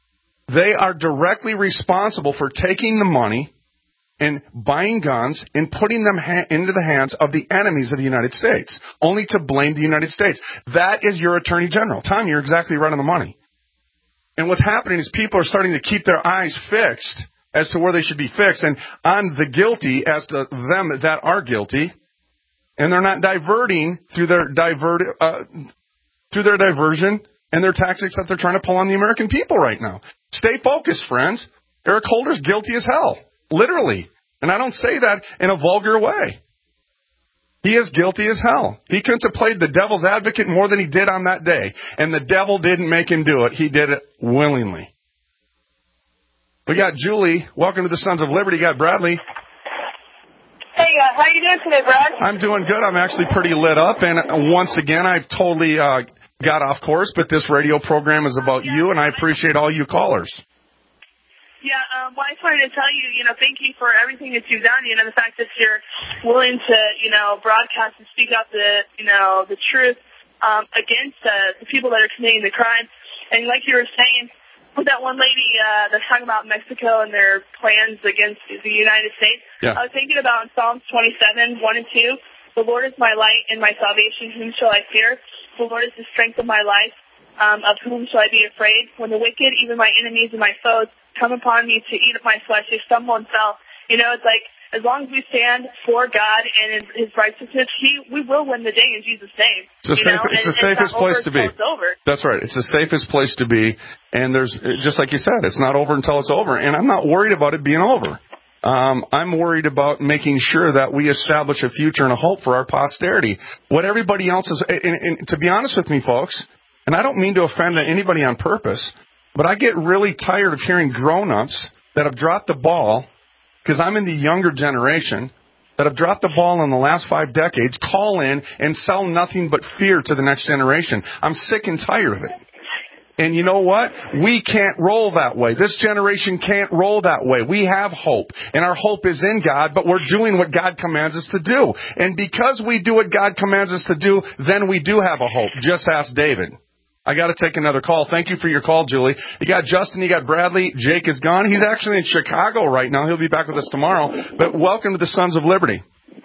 They are directly responsible for taking the money and buying guns and putting them ha- into the hands of the enemies of the United States, only to blame the United States. That is your Attorney General. Tom, you're exactly right on the money. And what's happening is people are starting to keep their eyes fixed as to where they should be fixed and on the guilty as to them that are guilty, and they're not diverting through their divert uh, through their diversion and their tactics that they're trying to pull on the American people right now. Stay focused, friends. Eric Holder's guilty as hell. Literally. And I don't say that in a vulgar way. He is guilty as hell. He couldn't have played the devil's advocate more than he did on that day. And the devil didn't make him do it. He did it willingly. We got Julie. Welcome to the Sons of Liberty. Got Bradley. Hey, uh, how you doing today, Brad? I'm doing good. I'm actually pretty lit up. And once again, I've totally uh, got off course. But this radio program is about you, and I appreciate all you callers. Yeah, um, well, I just wanted to tell you, you know, thank you for everything that you've done. You know, the fact that you're willing to, you know, broadcast and speak out the, you know, the truth um, against uh, the people that are committing the crime. And like you were saying, with that one lady uh, that's talking about Mexico and their plans against the United States, yeah. I was thinking about in Psalms twenty-seven, one and two, the Lord is my light and my salvation, whom shall I fear? The Lord is the strength of my life, um, of whom shall I be afraid? When the wicked, even my enemies and my foes, come upon me to eat up my flesh, they stumble and fell. You know, it's like, as long as we stand for God and His righteousness, He we will win the day in Jesus' name. It's the, safe, it's the and, safest it's place to be. It's over. That's right. It's the safest place to be. And there's, just like you said, it's not over until it's over. And I'm not worried about it being over. Um, I'm worried about making sure that we establish a future and a hope for our posterity. What everybody else is, and, and to be honest with me, folks, and I don't mean to offend anybody on purpose, but I get really tired of hearing grown-ups that have dropped the ball, because I'm in the younger generation, that have dropped the ball in the last five decades, call in and sell nothing but fear to the next generation. I'm sick and tired of it. And you know what? We can't roll that way. This generation can't roll that way. We have hope, and our hope is in God, but we're doing what God commands us to do. And because we do what God commands us to do, then we do have a hope. Just ask David. I got to take another call. Thank you for your call, Julie. You got Justin, you got Bradley. Jake is gone. He's actually in Chicago right now. He'll be back with us tomorrow. But welcome to the Sons of Liberty.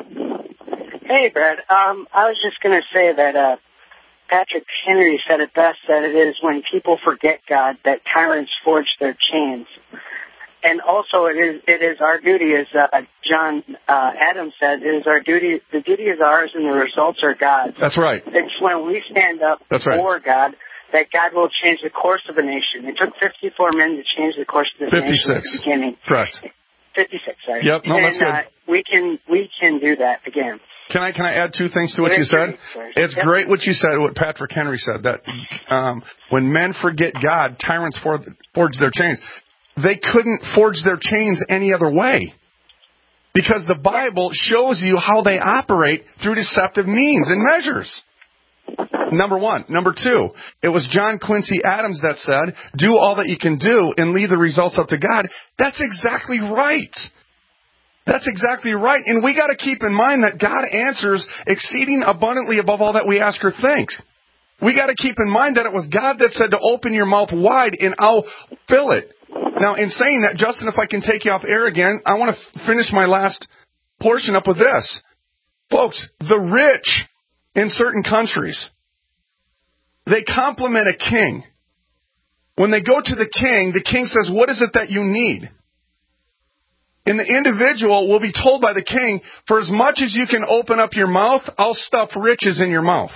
Hey, Brad. Um, I was just going to say that uh, Patrick Henry said it best, that it is when people forget God that tyrants forge their chains. And also, it is it is our duty, as uh, John uh, Adams said, it is our duty. The duty is ours, and the results are God's. That's right. It's when we stand up That's right. for God that God will change the course of a nation. It took fifty-four men to change the course of the nation at the beginning. Correct. fifty-six, sorry. Yep, no, and, that's good. Uh, we can we can do that again. Can I can I add two things to what you said? It's yep. great what you said, what Patrick Henry said, that um, when men forget God, tyrants forge their chains. They couldn't forge their chains any other way, because the Bible shows you how they operate through deceptive means and measures. Number one. Number two, it was John Quincy Adams that said, do all that you can do and leave the results up to God. That's exactly right. That's exactly right. And we got to keep in mind that God answers exceeding abundantly above all that we ask or think. We got to keep in mind that it was God that said to open your mouth wide and I'll fill it. Now, in saying that, Justin, if I can take you off air again, I want to finish my last portion up with this. Folks, the rich in certain countries, they compliment a king. When they go to the king, the king says, what is it that you need? And the individual will be told by the king, for as much as you can open up your mouth, I'll stuff riches in your mouth.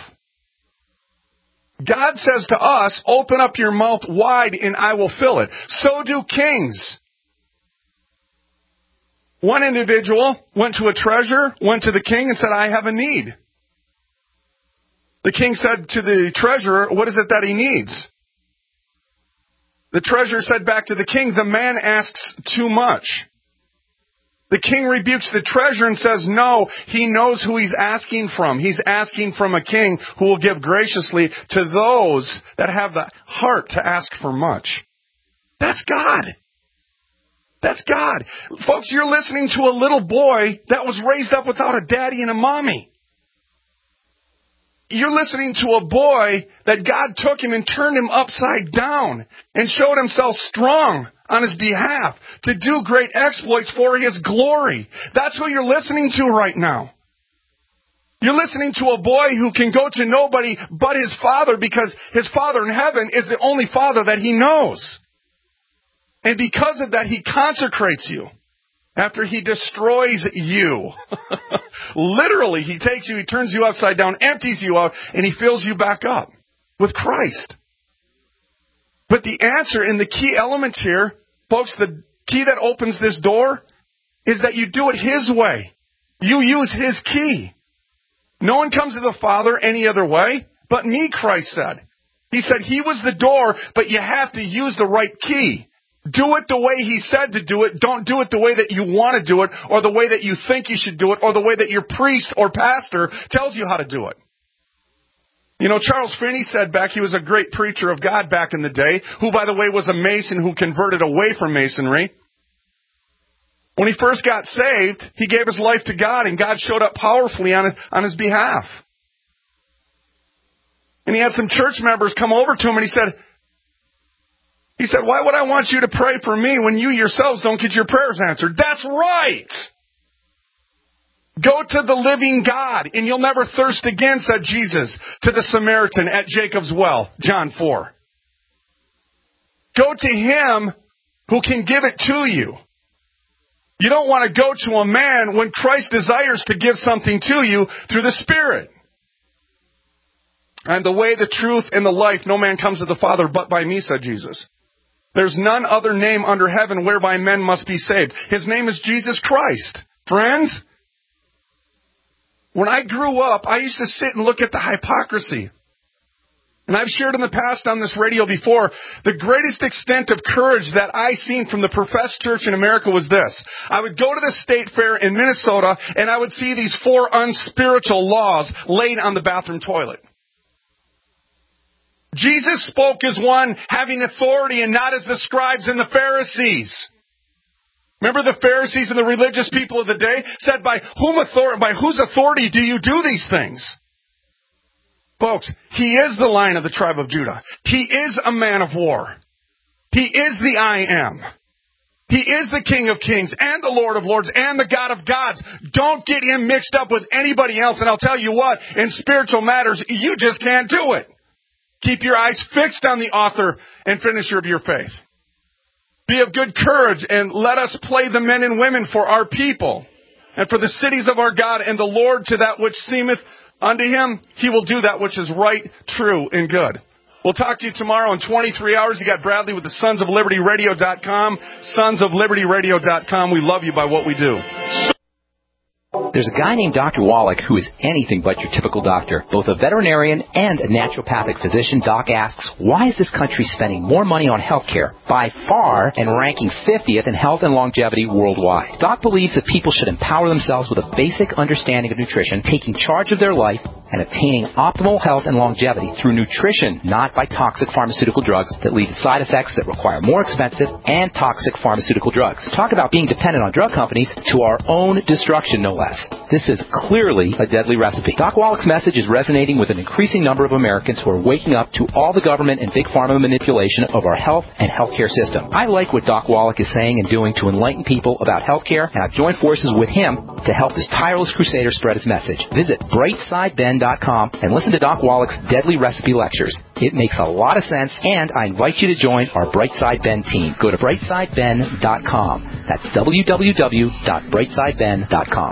God says to us, open up your mouth wide and I will fill it. So do kings. One individual went to a treasurer, went to the king and said, I have a need. The king said to the treasurer, what is it that he needs? The treasurer said back to the king, the man asks too much. The king rebukes the treasurer and says, no, he knows who he's asking from. He's asking from a king who will give graciously to those that have the heart to ask for much. That's God. That's God. Folks, you're listening to a little boy that was raised up without a daddy and a mommy. you're listening to a boy that God took him and turned him upside down and showed himself strong on his behalf to do great exploits for his glory. That's who you're listening to right now. You're listening to a boy who can go to nobody but his father because his father in heaven is the only father that he knows. And because of that, he consecrates you after he destroys you. Literally, he takes you, he turns you upside down, empties you out, and he fills you back up with Christ. But the answer and the key element here, folks, the key that opens this door is that you do it his way. You use his key. No one comes to the Father any other way but me, Christ said. He said he was the door, but you have to use the right key. Do it the way he said to do it. Don't do it the way that you want to do it, or the way that you think you should do it, or the way that your priest or pastor tells you how to do it. You know, Charles Finney said back, he was a great preacher of God back in the day, who, by the way, was a Mason who converted away from Masonry. When he first got saved, he gave his life to God, and God showed up powerfully on his, on his behalf. And he had some church members come over to him, and he said, he said, why would I want you to pray for me when you yourselves don't get your prayers answered? That's right! Go to the living God, and you'll never thirst again, said Jesus to the Samaritan at Jacob's well, John four. Go to him who can give it to you. You don't want to go to a man when Christ desires to give something to you through the Spirit. And the way, the truth, and the life, no man comes to the Father but by me, said Jesus. There's none other name under heaven whereby men must be saved. His name is Jesus Christ. Friends, when I grew up, I used to sit and look at the hypocrisy. And I've shared in the past on this radio before, the greatest extent of courage that I seen from the professed church in America was this. I would go to the state fair in Minnesota, and I would see these four unspiritual laws laid on the bathroom toilet. Jesus spoke as one having authority and not as the scribes and the Pharisees. Remember the Pharisees and the religious people of the day said, by whom authority, by whose authority do you do these things? Folks, he is the Lion of the tribe of Judah. He is a man of war. He is the I am. He is the King of kings and the Lord of lords and the God of gods. Don't get him mixed up with anybody else. And I'll tell you what, in spiritual matters, you just can't do it. Keep your eyes fixed on the author and finisher of your faith. Be of good courage, and let us play the men and women for our people and for the cities of our God, and the Lord to that which seemeth unto him, he will do that which is right, true, and good. We'll talk to you tomorrow in twenty-three hours. You got Bradley with the Sons of Liberty Radio dot com, Sons of Liberty Radio dot com. We love you by what we do. There's a guy named Doctor Wallach who is anything but your typical doctor. Both a veterinarian and a naturopathic physician, Doc asks, why is this country spending more money on health care, by far, and ranking fiftieth in health and longevity worldwide? Doc believes that people should empower themselves with a basic understanding of nutrition, taking charge of their life, and attaining optimal health and longevity through nutrition, not by toxic pharmaceutical drugs that lead to side effects that require more expensive and toxic pharmaceutical drugs. Talk about being dependent on drug companies to our own destruction, no less. This is clearly a deadly recipe. Doc Wallach's message is resonating with an increasing number of Americans who are waking up to all the government and big pharma manipulation of our health and healthcare system. I like what Doc Wallach is saying and doing to enlighten people about healthcare, and I've joined forces with him to help this tireless crusader spread his message. Visit bright side ben dot com and listen to Doc Wallach's deadly recipe lectures. It makes a lot of sense, and I invite you to join our Brightside Ben team. Go to bright side ben dot com. That's w w w dot bright side ben dot com.